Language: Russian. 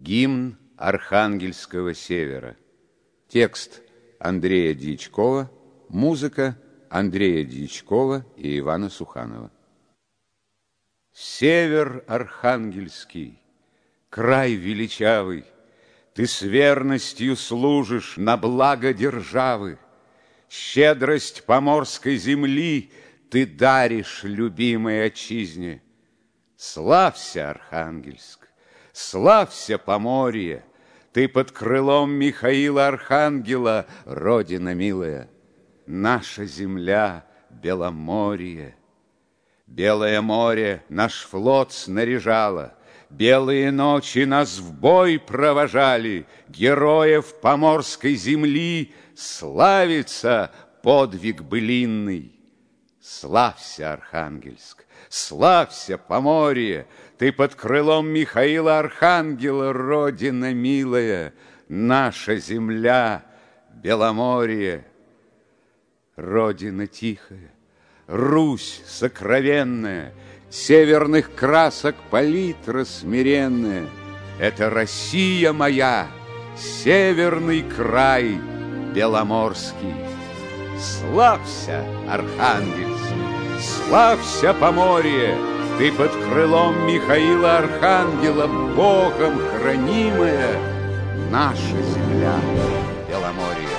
Гимн Архангельского севера. Текст Андрея Дьячкова, музыка Андрея Дьячкова и Ивана Суханова. Север Архангельский, край величавый, ты с верностью служишь на благо державы. Щедрость поморской земли ты даришь любимой отчизне. Славься, Архангельск, славься, Поморье, ты под крылом Михаила Архангела, родина милая. Наша земля — Беломорье. Белое море наш флот снаряжало, белые ночи нас в бой провожали, героев поморской земли славится подвиг былинный. Славься, Архангельск, славься, Поморье, ты под крылом Михаила Архангела, родина милая, наша земля — Беломорье. Родина тихая, Русь сокровенная, северных красок палитра смиренная. Это Россия моя, северный край беломорский. Славься, Архангельск, славься, Поморье, ты под крылом Михаила Архангела, Богом хранимая, наша земля Беломорье.